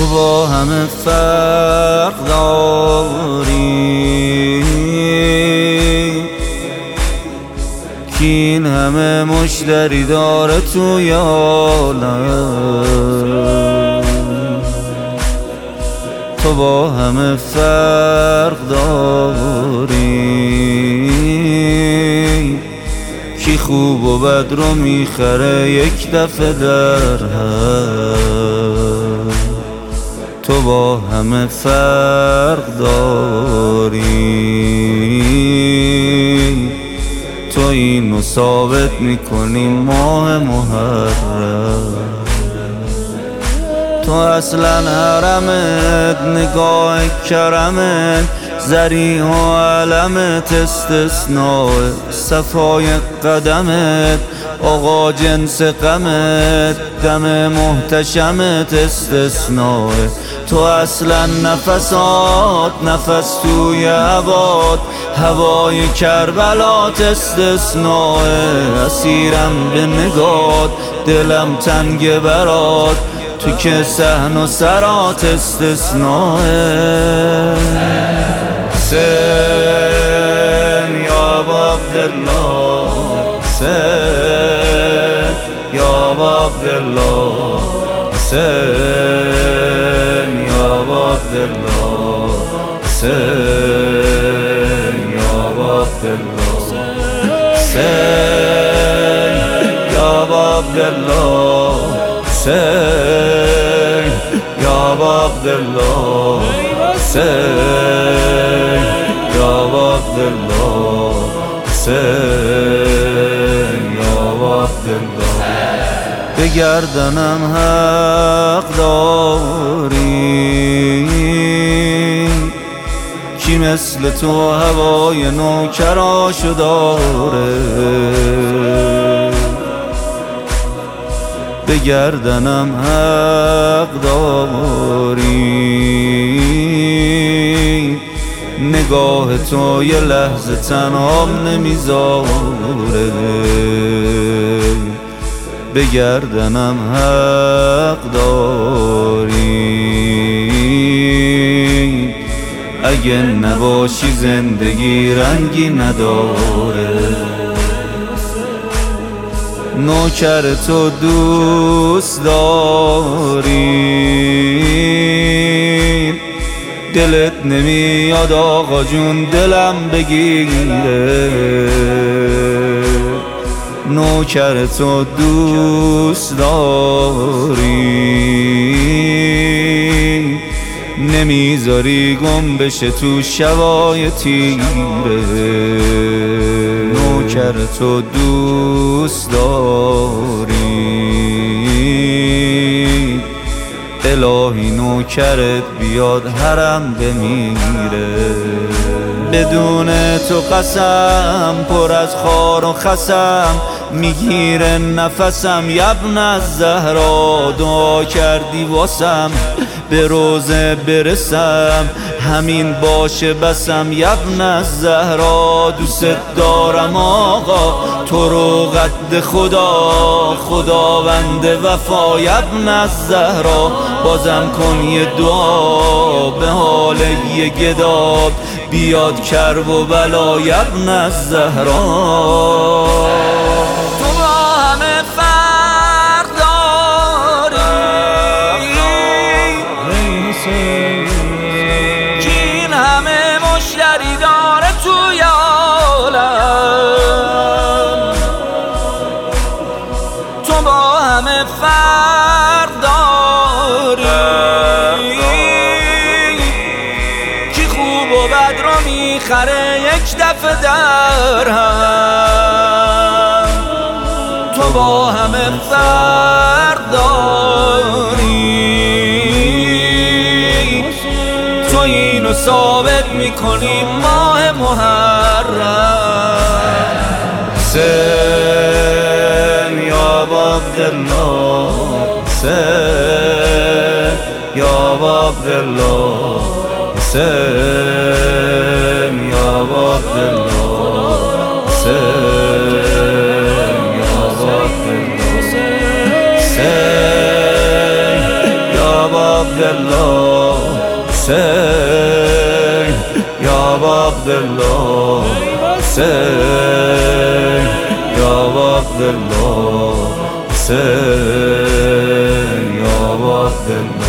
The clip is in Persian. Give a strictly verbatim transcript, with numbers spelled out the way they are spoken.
تو با همه فرق داری، کی این همه مشتری داره توی عالم. تو با همه فرق داری، کی خوب و بد رو میخره یک دفعه در هم. تو با همه فرق داری، تو اینو ثابت میکنی ماه محرم. تو اصلا حرمت، نگاه کرمت، ذریع و علمت استثناء، صفای قدمت، آقا جنس غمت، دم محتشمت استثناء. تو اصلا نفسات، نفس توی هوات، هوای کربلات استثناء. اسیرم به نگات، دلم تنگ برات، تو که صحن و سرات استثناء. حسین یا عبدالله، حسین یا عبدالله، حسین یا عبدالله، حسین یا عبدالله، حسین یا عبدالله، حسین یا عبدالله، حسین یا عبدالله، حسین یا عبدالله. به گردنم حق داری، کی مثل تو هوای نوکراشو داره. به گردنم حق داری، نگاه تو یه لحظه تنهام نمیذاره. به گردنم حق داری، اگه نباشی زندگی رنگی نداره. نوکر تو دوست داری، دلت نمیاد آقا جون دلم بگیره. نوکر تو دوست داری، نمیذاری گم بشه تو شبای تیره. نوکر تو دوست داری، الهی نوکرت بیاد حرم بمیره. بدون تو قسم پر از خار و خسم، میگیره نفسم یبن از زهرا. دعا کردی واسم به روزه برسم، همین باشه بسم یبن از زهرا. دوست دارم آقا تو رو قد خدا، خداوند وفا یبن از زهرا. بازم کن یه دعا به حال یه گدا، بیاد کرب و بلا یبن از زهرا. فرق داری، کی خوب و بد رو میخره یک دفعه در هم. تو با همه فرق داری، تو اینو ثابت میکنی ماه محرم. حسین یا عبدالله، حسین یا عبدالله، حسین یا عبدالله، حسین یا عبدالله، حسین یا عبدالله. عبدالله حسین یا عبدالله حسین یا عبدالله حسین یا عبدالله